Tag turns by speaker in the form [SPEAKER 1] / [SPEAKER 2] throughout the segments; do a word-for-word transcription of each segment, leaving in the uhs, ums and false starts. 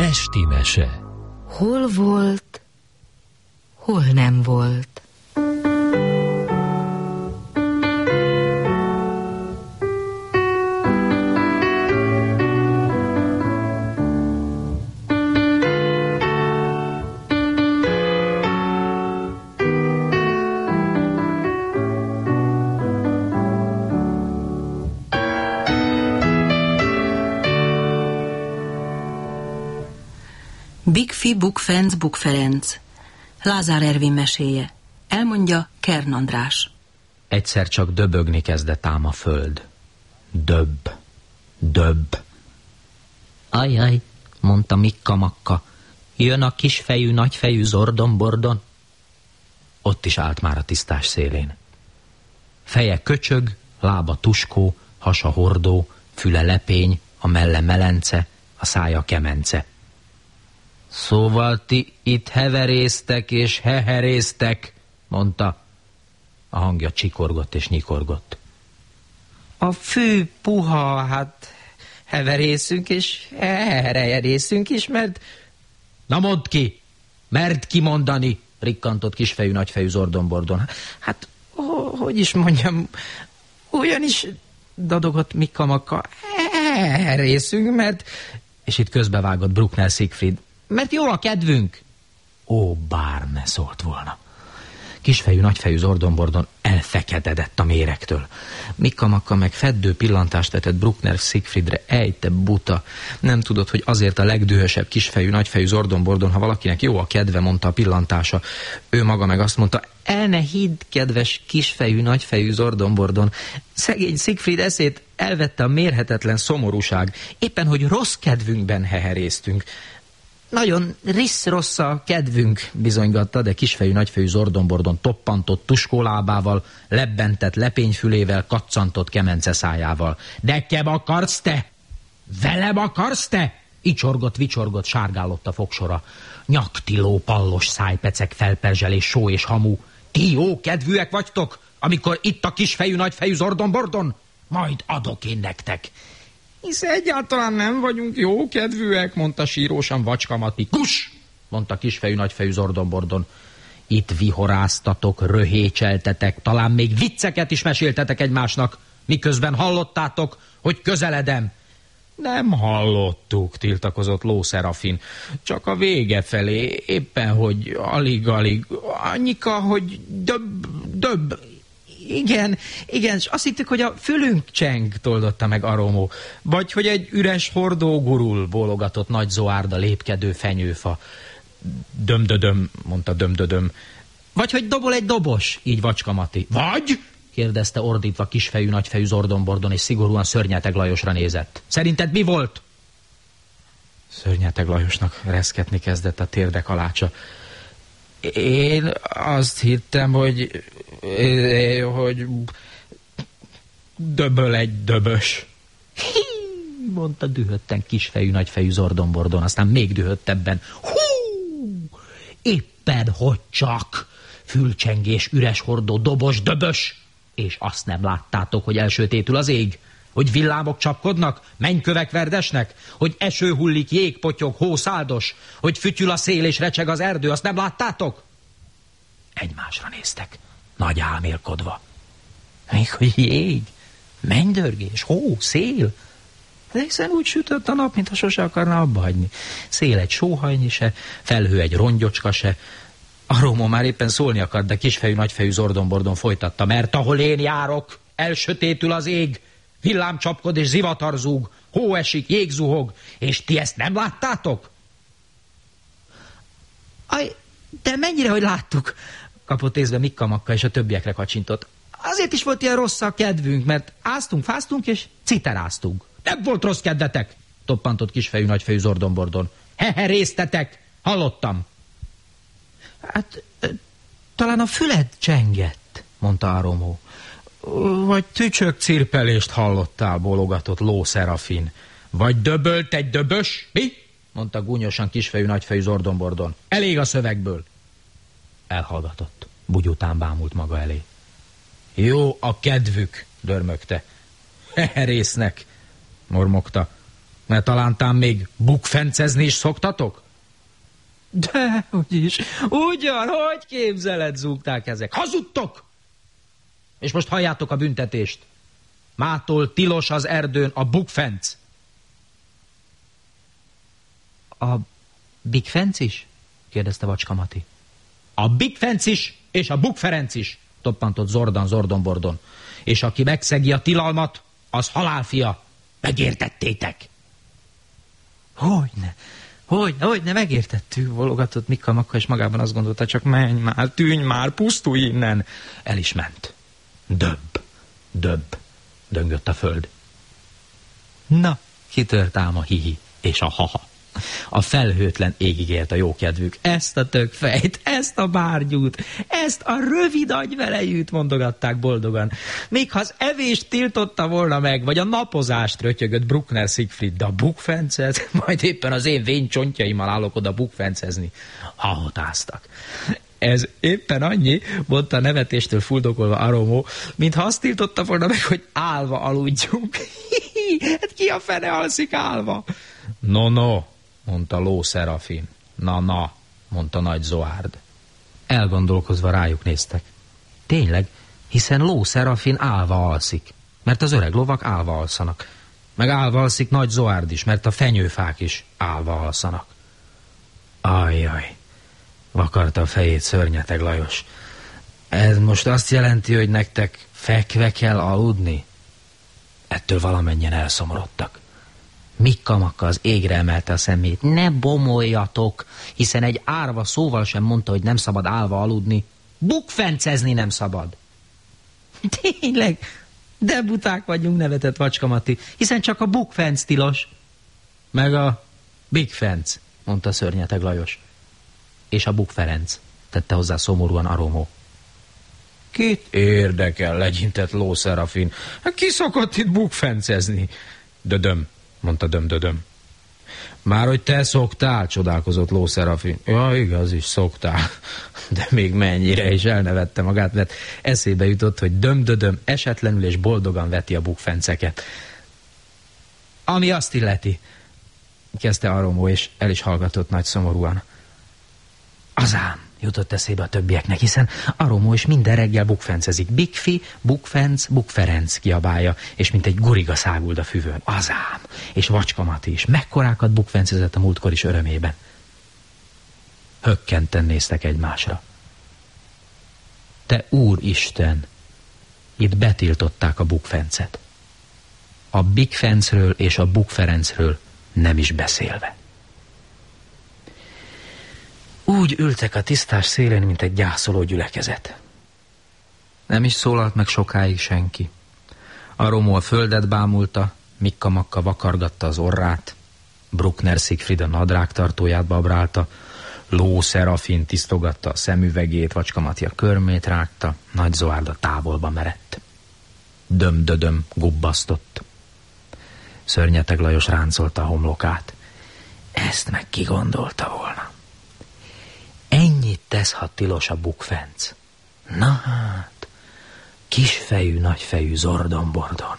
[SPEAKER 1] Esti mese.
[SPEAKER 2] Hol volt, hol nem volt. Bigfi Bukfenc Bukferenc. Lázár Ervin meséje. Elmondja Kern András.
[SPEAKER 3] Egyszer csak döbögni kezdett ám a föld. Döbb, döbb. Ajaj, mondta Mikka-Makka. Jön a kisfejű, nagyfejű Zordon-Bordon. Ott is állt már a tisztás szélén. Feje köcsög, lába tuskó, hasa hordó, füle lepény, a melle melence, a szája kemence. Szóval ti itt heveréztek és heheréztek, mondta. A hangja csikorgott és nyikorgott. A fű puha, hát heverészünk és heherészünk is, mert... Na mondd ki, merd kimondani, rikkantott kisfejű, nagyfejű Zordon-Bordon. Hát, hogy is mondjam, olyan is dadogott Mikka-Makka. Heherészünk, mert... És itt közbevágott Bruckner Siegfried. Mert jó a kedvünk. Ó, bár ne szólt volna. Kisfejű, nagyfejű Zordon-Bordon elfekededett a méregtől. Mikka-Makka meg feddő pillantást vetett Bruckner Siegfriedre. Ejte buta. Nem tudod, hogy azért a legdühösebb kisfejű, nagyfejű Zordon-Bordon, ha valakinek jó a kedve, mondta a pillantása. Ő maga meg azt mondta, el ne hidd, kedves kisfejű, nagyfejű Zordon-Bordon. Szegény Siegfried eszét elvette a mérhetetlen szomorúság. Éppen, hogy rossz kedvünkben heheréztünk. Nagyon risz-rossz a kedvünk, bizonygatta, de kisfejű, nagyfejű Zordon-Bordon toppantott tuskólábával, lebbentett lepényfülével, kaccantott kemence szájával. De kem akarsz te? Velem akarsz te? Icsorgott, vicsorgott, sárgálott a fogsora. Nyaktiló, pallos szájpecek, felperzselés, só és hamu. Ti jó kedvűek vagytok, amikor itt a kisfejű, nagyfejű Zordon-Bordon? Majd adok én nektek. Hisz egyáltalán nem vagyunk jó kedvűek, mondta sírósan Vacskamati. Kus! Mondta kisfejű, nagyfejű Zordon-Bordon. Itt vihoráztatok, röhécseltetek, talán még vicceket is meséltetek egymásnak, miközben hallottátok, hogy közeledem. Nem hallottuk, tiltakozott Ló Szerafin. Csak a vége felé, éppen, hogy alig-alig, annyika, hogy döbb, döbb. Igen, igen, és azt hittük, hogy a fülünk cseng, toldotta meg Aromó. Vagy hogy egy üres hordó gurul, bólogatott Nagy Zoárda lépkedő fenyőfa. Dömdödöm, mondta Dömdödöm. Vagy hogy dobol egy dobos, így Vacskamati. Vagy? kérdezte ordítva kisfejű, nagyfejű Zordon-Bordon, és szigorúan Szörnyeteg Lajosra nézett. Szerinted mi volt? Szörnyeteg Lajosnak reszketni kezdett a térde kalácsa. Én azt hittem, hogy... hogy... döböl egy döbös. Hí, mondta dühötten kisfejű, nagyfejű Zordon-Bordon, aztán még dühöttebben. Hú, éppen hogy csak fülcsengés, üres hordó, dobos, döbös. És azt nem láttátok, hogy elsötétül az ég? Hogy villámok csapkodnak, mennykövek verdesnek? Hogy eső hullik, jég potyog, hó száldos? Hogy fütyül a szél és recseg az erdő, azt nem láttátok? Egymásra néztek, nagy álmélkodva. Még hogy jég, mennydörgés, hó, szél? De hiszen úgy sütött a nap, mintha sose akarná abba hagyni. Szél egy sóhajnyi se, felhő egy rongyocska se. Aromó már éppen szólni akart, de kisfejű, nagyfejű Zordon-Bordon folytatta. Mert ahol én járok, elsötétül az ég, villám csapkod és zivatar zúg, hó esik, jég zuhog, és ti ezt nem láttátok? Aj, de mennyire, hogy láttuk, kapott észbe Mikka-Makka, és a többiekre kacsintott. Azért is volt ilyen rossz a kedvünk, mert áztunk, fáztunk és citeráztunk. Nem volt rossz kedvetek, toppantott kisfejű, nagyfejű Zordon-Bordon. Heheréztetek, hallottam. Hát, talán a füled csengett, mondta Aromó. Vagy tücsök cirpelést hallottál, bólogatott Ló Szerafin. Vagy döbölt egy döbös, mi? Mondta gúnyosan kisfejű, nagyfejű Zordon-Bordon. Elég a szövegből. Elhallgatott, bugyután bámult maga elé. Jó a kedvük, dörmögte. Heherésznek, mormogta. Mert talántán még bukfencezni is szoktatok? De, úgyis, ugyan, hogy képzeled, zúgták ezek. Hazudtok! És most halljátok a büntetést. Mától tilos az erdőn a bukfenc. A bigfenc is? Kérdezte Vacska Mati. A bigfenc is, és a bukferenc is, toppantott Zordan Zordonbordon. És aki megszegi a tilalmat, az halálfia. Megértettétek? Hogyne, hogyne, hogyne, megértettük, bologatott Mikka Makka, és magában azt gondolta, csak menj már, tűnj már, pusztulj innen. El is ment. Döbb, döbb, döngött a föld. Na, kitört ám a hihi és a haha. A felhőtlen égig ért a jókedvük. Ezt a tökfejt, ezt a bárgyút, ezt a rövid agyvelejűt mondogatták boldogan. Még ha az evést tiltotta volna meg, vagy a napozást, rötyögött Bruckner Siegfried, de a bukfencet, majd éppen az én vénycsontjaimmal állok oda bukfencezni. Hahotáztak. Ez éppen annyi, mondta nevetéstől fuldokolva Aromó, mintha azt tiltotta volna meg, hogy állva aludjunk. Hát ki a fene alszik állva? No, no, mondta Ló Szerafin. Na, na, mondta Nagy Zoárd. Elgondolkozva rájuk néztek. Tényleg, hiszen Ló Szerafin állva alszik, mert az öreg lovak állva alszanak. Meg állva alszik Nagy Zoárd is, mert a fenyőfák is állva alszanak. Ajjaj, vakarta a fejét Szörnyeteg Lajos. Ez most azt jelenti, hogy nektek fekve kell aludni? Ettől valamennyien elszomorodtak. Mikka Makka az égre emelte a szemét. Ne bomoljatok, hiszen egy árva szóval sem mondta, hogy nem szabad állva aludni. Bukfencezni nem szabad. Tényleg, de buták vagyunk, nevetett Vacska Mati, hiszen csak a bukfenc tilos. Meg a bigfenc, mondta Szörnyeteg Lajos. És a bukferenc, tette hozzá szomorúan Aromó. Kit érdekel, legyintett Ló Szerafin. Ki szokott itt bukfencezni? Dödöm, mondta Döm-dödöm. Már hogy te szoktál, csodálkozott Ló Szerafin. Ja, igaz is, szoktál. De még mennyire, is elnevette magát, mert eszébe jutott, hogy Döm-dödöm esetlenül és boldogan veti a bukfenceket. Ami azt illeti, kezdte Aromó, és el is hallgatott nagy szomorúan. Azám, jutott eszébe a többieknek, hiszen Aromó is minden reggel bukfencezik. Bigfi, bukfenc, bukferenc kiabálja, és mint egy guriga száguld a füvön. Azám, és Vacska Mati is mekkorákat bukfencezett a múltkor is örömében. Hökkenten néztek egymásra. Te Úristen, itt betiltották a bukfencet. A bigfencről és a bukferencről nem is beszélve. Úgy ültek a tisztás szélén, mint egy gyászoló gyülekezet. Nem is szólalt meg sokáig senki. Aromó a földet bámulta, Mikka Makka vakargatta az orrát, Bruckner Siegfried a nadrágtartóját babrálta, Ló Szerafin tisztogatta a szemüvegét, Vacska Mati a körmét rágta, Nagy Zoárd a távolba merett. Döm-dödöm gubbasztott. Szörnyeteg Lajos ráncolta a homlokát. Ezt meg ki gondolta volna? Ennyit tesz, ha tilos a bukfenc. Na hát, kisfejű, nagyfejű Zordon-bordon.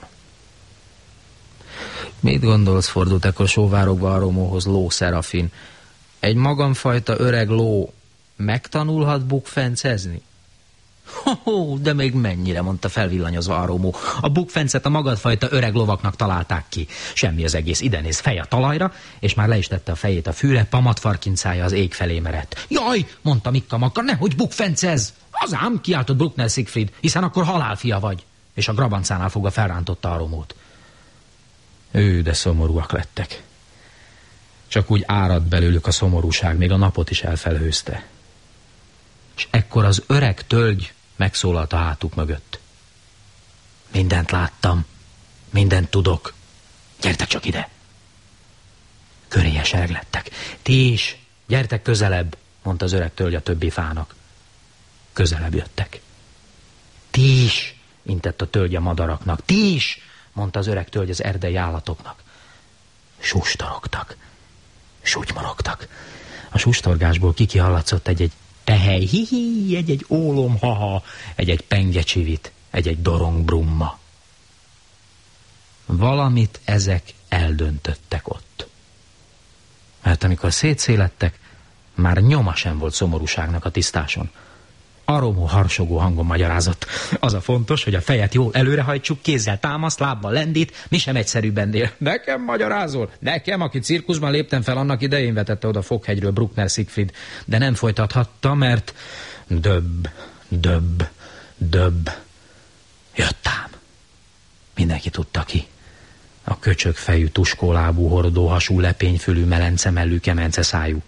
[SPEAKER 3] Mit gondolsz, fordult ekkor sóvárogva Aromóhoz Ló Szerafin? Egy magamfajta öreg ló megtanulhat bukfencezni? Ho, de még mennyire, mondta felvillanyozva Aromó. A bukfencet a magadfajta öreg lovaknak találták ki. Semmi az egész, ide néz, fej a talajra, és már le is tette a fejét a fűre, pamatfarkincája az ég felé merett. Jaj, mondta Mikka Makka, nehogy bukfencez! Azám, kiáltott Bruckner Siegfried, hiszen akkor halálfia vagy. És a grabancánál fogva felrántotta Aromót. Ő, de szomorúak lettek. Csak úgy árad belőlük a szomorúság, még a napot is elfelhőzte. És ekkor az öreg tölgy megszólalt a hátuk mögött. Mindent láttam, mindent tudok. Gyertek csak ide. Köréje sereg lettek. Ti is, gyertek közelebb, mondta az öreg tölgy a többi fának. Közelebb jöttek. Ti is, intett a tölgy a madaraknak. Ti is, mondta az öreg tölgy az erdei állatoknak. Sustorogtak, sutymorogtak. A sustorgásból kikihallatszott egy-egy tehely, hihi, egy-egy ólom, haha, egy-egy pengecsivit, egy-egy dorong brumma. Valamit ezek el eldöntöttek ott. Mert amikor szétszélettek, már nyoma sem volt szomorúságnak a tisztáson. Aromó, harsogó hangon magyarázott. Az a fontos, hogy a fejet jól előrehajtsuk, kézzel támaszt, lábbal lendít, mi sem egyszerűbbennél. Nekem magyarázol? Nekem, aki cirkuszban léptem fel annak idején, vetette oda Fokhegyről Bruckner Siegfried, de nem folytathatta, mert döbb, döbb, döbb. Jött ám. Mindenki tudta ki. A köcsögfejű, tuskólábú, hordóhasú, lepényfülű, melencemellű, kemence szájú.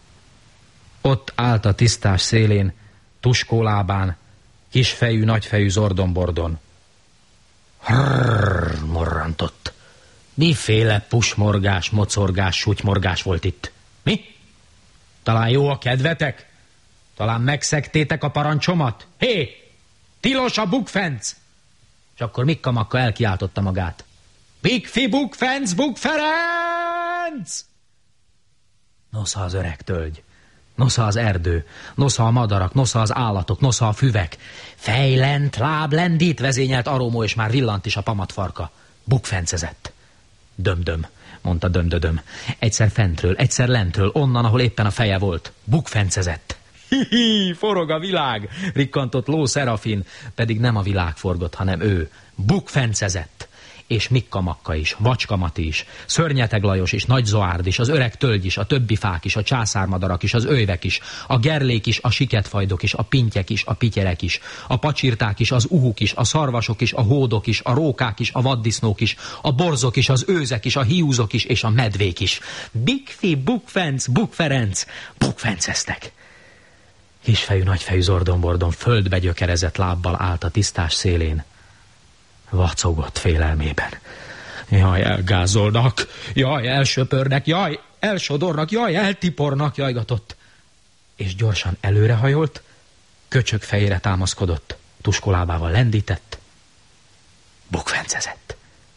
[SPEAKER 3] Ott állt a tisztás szélén, tuskólábán, kisfejű, nagyfejű zordombordon. Hrrrr, morrantott. Miféle pusmorgás, mocorgás, sutymorgás volt itt? Mi? Talán jó a kedvetek? Talán megszegtétek a parancsomat? Hé! Tilos a bukfenc! És akkor Mikka-Makka elkiáltotta magát. Bigfi bukfenc, Bukferenc! Nosza az öreg tölgy, nosza az erdő, nosza a madarak, nosza az állatok, nosza a füvek. Fejlent, láb lendít, vezényelt Arómó, és már villant is a pamatfarka. Bukfencezett. Döm-döm, mondta Dömdödöm. Egyszer fentről, egyszer lentről, onnan, ahol éppen a feje volt. Bukfencezett. Hi-hi, forog a világ, rikkantott Ló Szerafin, pedig nem a világ forgott, hanem ő. Bukfencezett. És Mikka-Makka is, Vacska-Mati is, Szörnyeteg Lajos is, Nagy Zoárd is, az öreg tölgy is, a többi fák is, a császármadarak is, az ölyvek is, a gerlék is, a siketfajdok is, a pintyek is, a pityerek is, a pacsirták is, az uhuk is, a szarvasok is, a hódok is, a rókák is, a vaddisznók is, a borzok is, az őzek is, a hiúzok is, és a medvék is. Bigfi, Bukfenc, Bukferenc, bukfenceztek. Kisfejű, nagyfejű zordombordon földbe gyökerezett lábbal állt a tisztás szélén. Vacogott félelmében. Jaj, elgázolnak, jaj, elsöpörnek, jaj, elsodornak, jaj, eltipornak, jajgatott. És gyorsan előrehajolt, köcsög fejére támaszkodott, tuskolábával lendített, bukfencezett.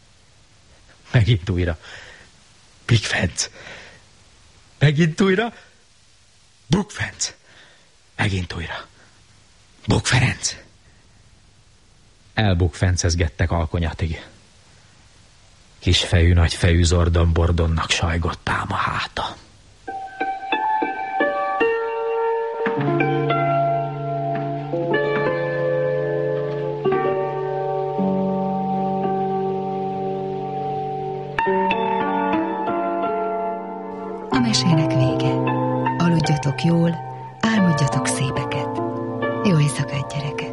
[SPEAKER 3] Megint újra, Bigfenc. Megint újra, Bukfenc. Megint újra, Bukferenc. Elbukfencezgettek alkonyatig. Kisfejű, nagyfejű zordombordonnak sajgott ám a háta.
[SPEAKER 1] A mesének vége. Aludjatok jól, álmodjatok szépeket. Jó éjszakát, gyerekek!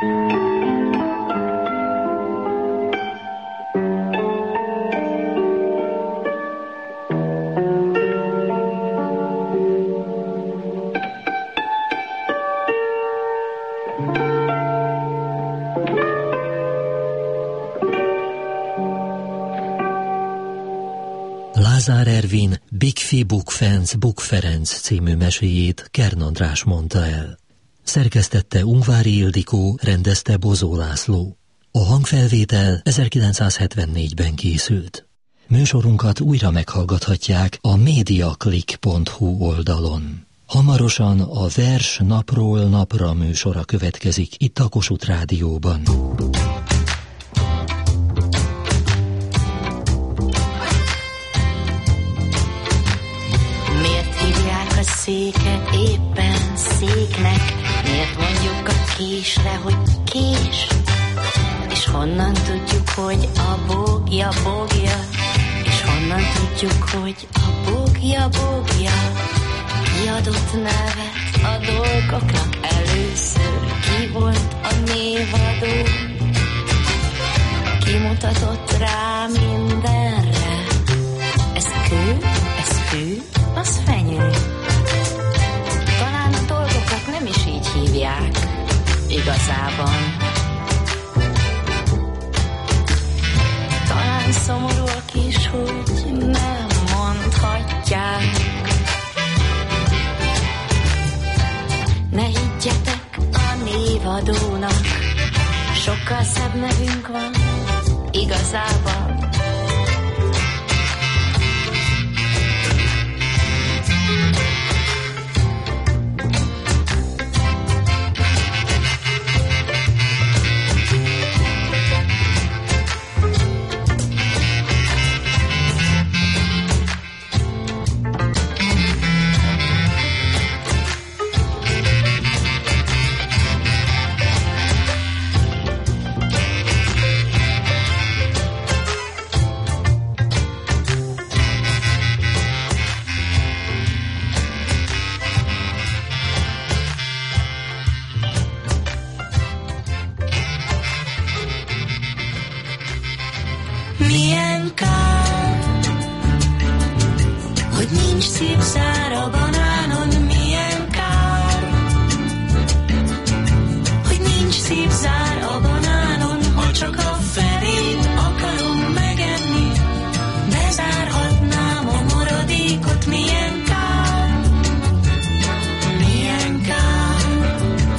[SPEAKER 4] Lázár Ervin Bigfi Bukfenc, Bukferenc című meséjét Kern András mondta el. Szerkesztette Ungvári Ildikó, rendezte Bozó László. A hangfelvétel ezerkilencszázhetvennégyben készült. Műsorunkat újra meghallgathatják a mediaclick pont hu oldalon. Hamarosan a Vers napról napra műsora következik itt a Kossuth Rádióban.
[SPEAKER 5] A széket éppen széknek, miért mondjuk a késre, hogy kés? És honnan tudjuk, hogy a bógja bógja? És honnan tudjuk, hogy a bógja bógja? Ki adott nevet a dolgoknak először? Ki volt a névadó? Ki mutatott rá mindenre? Ez kő, ez fű, az fenyő. Talán a dolgokat nem is így hívják igazában. Talán szomorúak is, hogy nem mondhatják. Ne higgyetek a névadónak, sokkal szebb nevünk van igazában. milyen kár, hogy nincs szép szár a banánon, milyen kár, hogy nincs szép szár a banánon, ha csak a felét akarom megenni, bezárhatnám a maradékot, milyen kár, milyen kár.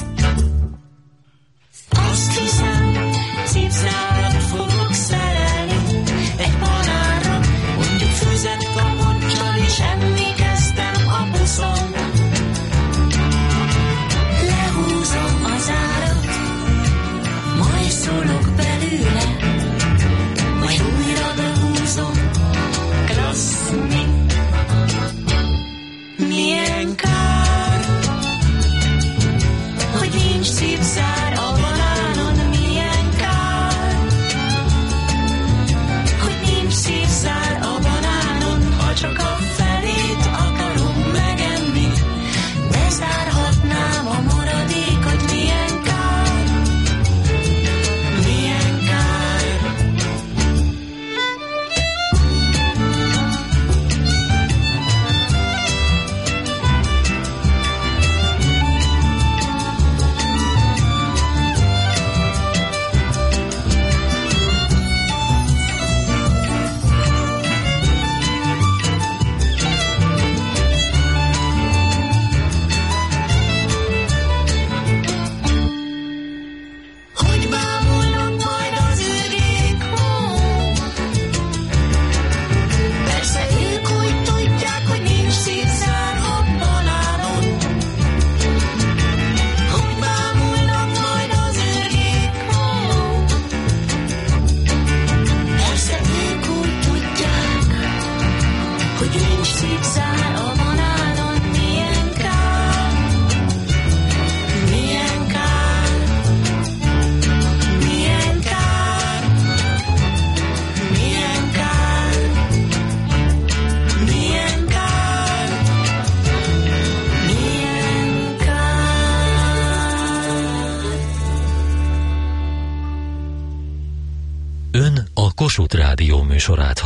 [SPEAKER 5] Azt hiszem, szép szárat fogok szerelni egy banánra, mondjuk főzett kamocsal, és enni kezdtem a buszon. Lehúzom az árat, majd szólok belőle, majd újra behúzom. Klassz, mi? Milyen kár, hogy nincs szép szár a banánon, milyen kár, hogy nincs szép szár a banánon, ha csak a felét akarom megenni, bezárhatnám a maradékot, milyen kár, milyen kár. Hogy bámulnak majd az ürgék, ó? Persze ők úgy tudják, hogy nincs szép szár a banánon. Hogy bámulnak majd az ürgék, ó? Persze ők úgy tudják, hogy nincs szép szár a banánon, milyen kár, milyen kár. Milyen kár, milyen kár, milyen kár, milyen kár.
[SPEAKER 4] Ön a Kossuth Rádió műsorát